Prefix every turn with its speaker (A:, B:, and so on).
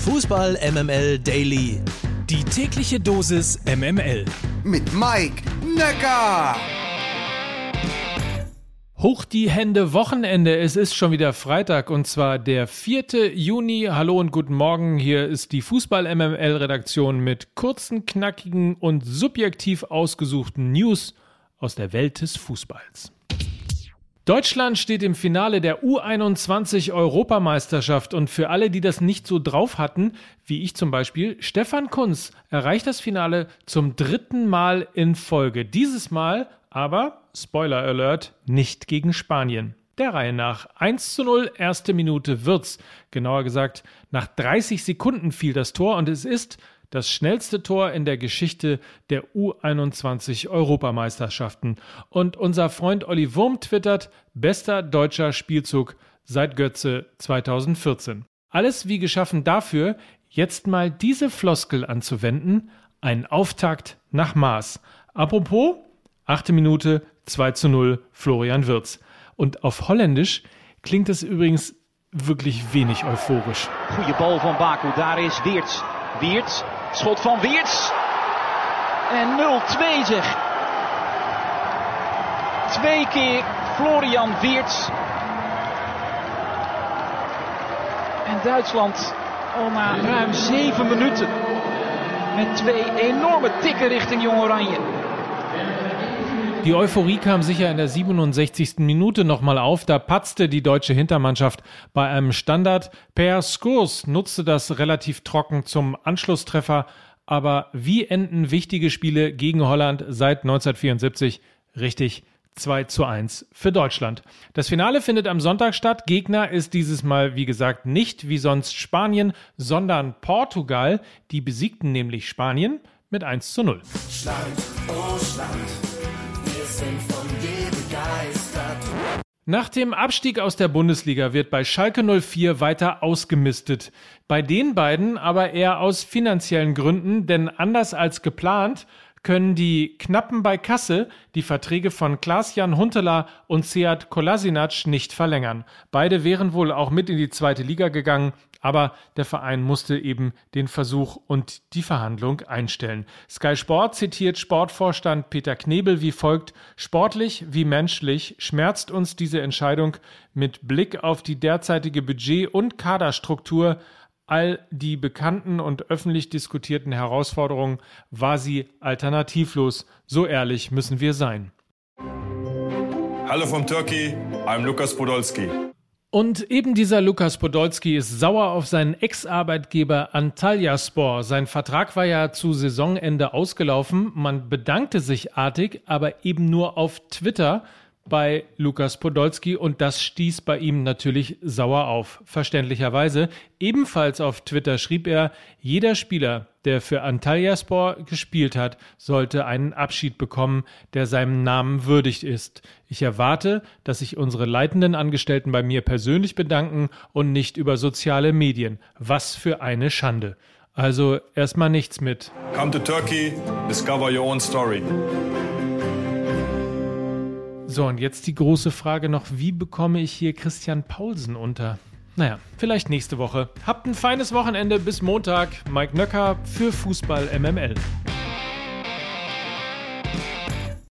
A: Fußball MML Daily. Die tägliche Dosis MML.
B: Mit Mike Nöcker.
C: Hoch die Hände, Wochenende. Es ist schon wieder Freitag und zwar der 4. Juni. Hallo und guten Morgen. Hier ist die Fußball MML Redaktion mit kurzen, knackigen und subjektiv ausgesuchten News aus der Welt des Fußballs. Deutschland steht im Finale der U21-Europameisterschaft und für alle, die das nicht so drauf hatten, wie ich zum Beispiel, Stefan Kuntz erreicht das Finale zum 3. Mal in Folge. Dieses Mal aber, Spoiler Alert, nicht gegen Spanien. Der Reihe nach 1:0, erste Minute Wirtz. Genauer gesagt, nach 30 Sekunden fiel das Tor und es ist das schnellste Tor in der Geschichte der U21-Europameisterschaften. Und unser Freund Olli Wurm twittert, bester deutscher Spielzug seit Götze 2014. Alles wie geschaffen dafür, jetzt mal diese Floskel anzuwenden, ein Auftakt nach Maß. Apropos, 8. Minute, 2:0, Florian Wirtz. Und auf Holländisch klingt es übrigens wirklich wenig euphorisch.
D: Goeie bal van Baku, daar is Weerts. Weerts, schot van Weerts. En 0-2 zeg. 2 keer Florian Weerts. En Duitsland al na ruim 7 minuten. Met 2 enorme tikken richting Jong Oranje.
C: Die Euphorie kam sicher in der 67. Minute nochmal auf. Da patzte die deutsche Hintermannschaft bei einem Standard. Per Skurs nutzte das relativ trocken zum Anschlusstreffer. Aber wie enden wichtige Spiele gegen Holland seit 1974? Richtig, 2:1 für Deutschland. Das Finale findet am Sonntag statt. Gegner ist dieses Mal, wie gesagt, nicht wie sonst Spanien, sondern Portugal. Die besiegten nämlich Spanien mit 1:0.
E: Schland, oh Schland. Von dir begeistert.
C: Nach dem Abstieg aus der Bundesliga wird bei Schalke 04 weiter ausgemistet. Bei den beiden aber eher aus finanziellen Gründen, denn anders als geplant können die Knappen bei Kasse die Verträge von Klaas-Jan Huntelaar und Sead Kolasinac nicht verlängern. Beide wären wohl auch mit in die zweite Liga gegangen, aber der Verein musste eben den Versuch und die Verhandlung einstellen. Sky Sport zitiert Sportvorstand Peter Knebel wie folgt: Sportlich wie menschlich schmerzt uns diese Entscheidung mit Blick auf die derzeitige Budget- und Kaderstruktur. All die bekannten und öffentlich diskutierten Herausforderungen war sie alternativlos. So ehrlich müssen wir sein.
F: Hallo from Turkey, I'm Lukas Podolski.
C: Und eben dieser Lukas Podolski ist sauer auf seinen Ex-Arbeitgeber Antalyaspor. Sein Vertrag war ja zu Saisonende ausgelaufen. Man bedankte sich artig, aber eben nur auf Twitter bei Lukas Podolski und das stieß bei ihm natürlich sauer auf, verständlicherweise. Ebenfalls auf Twitter schrieb er, jeder Spieler, der für Antalyaspor gespielt hat, sollte einen Abschied bekommen, der seinem Namen würdig ist. Ich erwarte, dass sich unsere leitenden Angestellten bei mir persönlich bedanken und nicht über soziale Medien. Was für eine Schande. Also erstmal nichts mit
F: Come to Turkey, discover your own story.
C: So, und jetzt die große Frage noch, wie bekomme ich hier Christian Paulsen unter? Naja, vielleicht nächste Woche. Habt ein feines Wochenende, bis Montag. Mike Nöcker für Fußball MML.